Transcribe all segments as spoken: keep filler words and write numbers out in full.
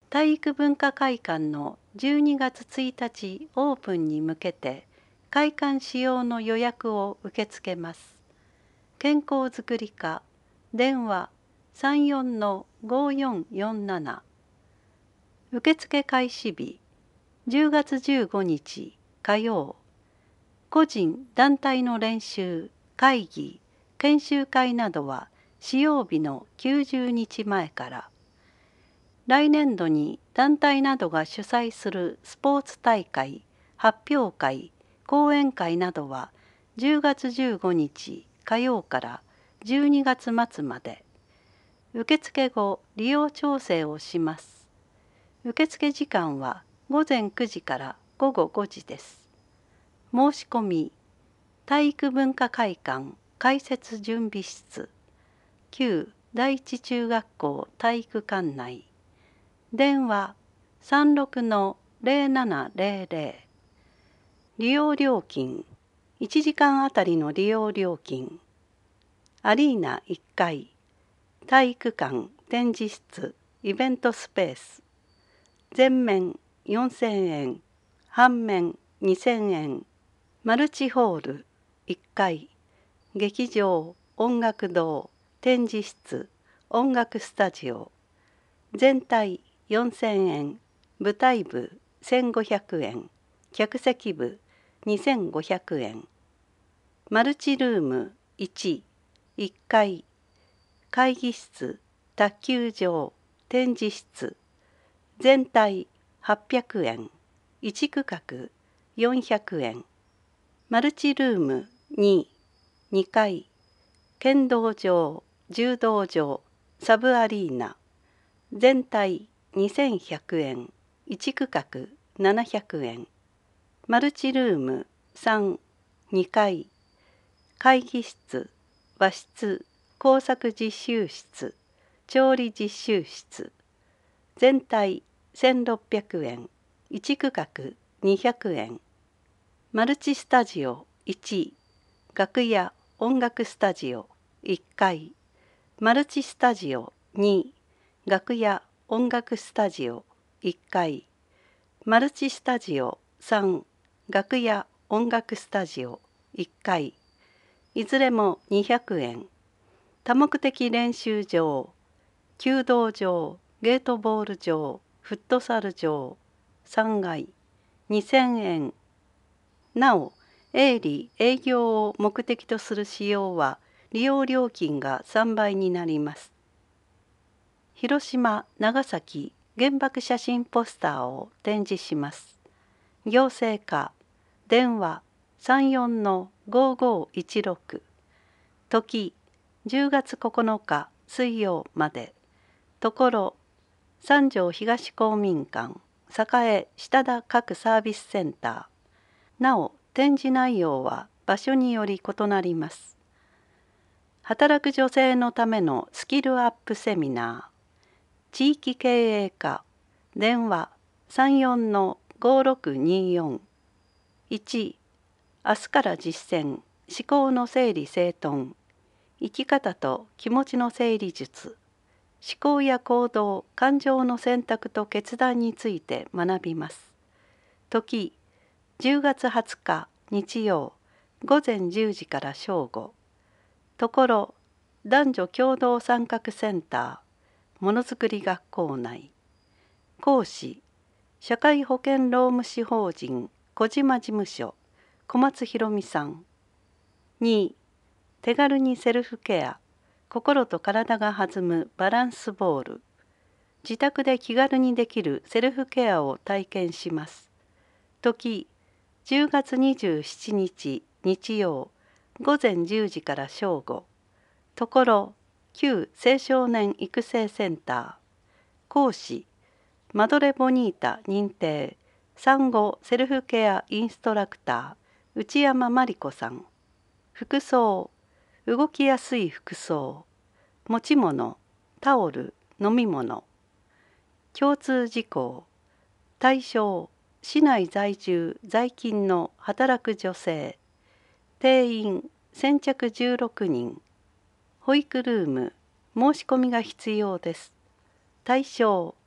体育文化会館のじゅうにがつついたちオープンに向けて会館使用の予約を受け付けます。健康づくり課電話 さんよんのごよんよんなな。 受付開始日じゅうがつじゅうごにち火曜。個人団体の練習会議研修会などは使用日のきゅうじゅうにちまえから。来年度に団体などが主催するスポーツ大会発表会講演会などはじゅうがつじゅうごにち火曜からじゅうにがつまつまで。受付後利用調整をします。受付時間はごぜんくじからごごごじです。申し込み体育文化会館開設準備室旧第一中学校体育館内。電話 さんろくのぜろななぜろぜろ。利用料金いちじかんあたりの利用料金。アリーナいっかい体育館展示室イベントスペース。全面よんせんえん半面にせんえん。マルチホールいっかい劇場音楽堂展示室音楽スタジオ。全体よんせんえん舞台部せんごひゃくえん客席部にせんごひゃくえん。マルチルームいち、いっかい会議室卓球場展示室。全体はっぴゃくえんいち区画よんひゃくえん。マルチルームに、にかい剣道場柔道場サブアリーナ。全体にせんひゃくえんいち区画ななひゃくえん。マルチルームさん、にかい会議室和室工作実習室調理実習室。全体せんろっぴゃくえんいち区画にひゃくえん。マルチスタジオいち楽屋音楽スタジオいっかい。マルチスタジオに楽屋音楽スタジオいっかい。マルチスタジオさん楽屋音楽スタジオいっかい。いずれもにひゃくえん。多目的練習場弓道場ゲートボール場フットサル場さんがいにせんえん。なお営利営業を目的とする使用は利用料金がさんばいになります。広島・長崎原爆写真ポスターを展示します。行政課電話 さんよんのごごいちろく。時じゅうがつここのか水曜まで。ところ三条東公民館栄下田各サービスセンター。なお展示内容は場所により異なります。働く女性のためのスキルアップセミナー。地域経営課電話 さんよんのごろくによん。いち明日から実践思考の整理整頓生き方と気持ちの整理術。思考や行動感情の選択と決断について学びます。時じゅうがつはつか日曜ごぜんじゅうじから正午。ところ男女共同参画センターものづくり学校内。講師社会保険労務士法人小島事務所小松博美さん。に手軽にセルフケア心と体が弾むバランスボール。自宅で気軽にできるセルフケアを体験します。時じゅうがつにじゅうしちにち日曜ごぜんじゅうじから正午。ところ旧青少年育成センター。講師マドレボニータ認定産後セルフケアインストラクター内山真理子さん。服装動きやすい服装持ち物タオル飲み物。共通事項対象市内在住在勤の働く女性。定員先着じゅうろくにん。保育ルーム申し込みが必要です。対象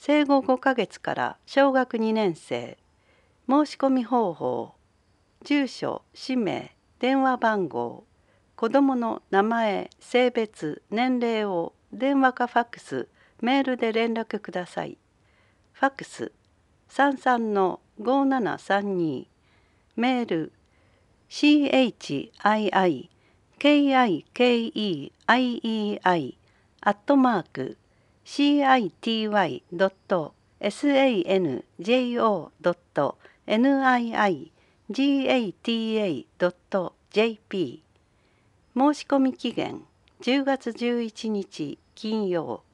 生後ごかげつから小学にねん生。申し込み方法、住所、氏名、電話番号、子どもの名前、性別、年齢を電話かファックス、メールで連絡ください。ファックスさんさんのごーななさんに、メール シーエイチアイアイケーアイケーイーアイイーアイ アットマーク シーアイティーワイドットサンジョードットニイガタドットジェーピー。申し込み期限じゅうがつじゅういちにち金曜。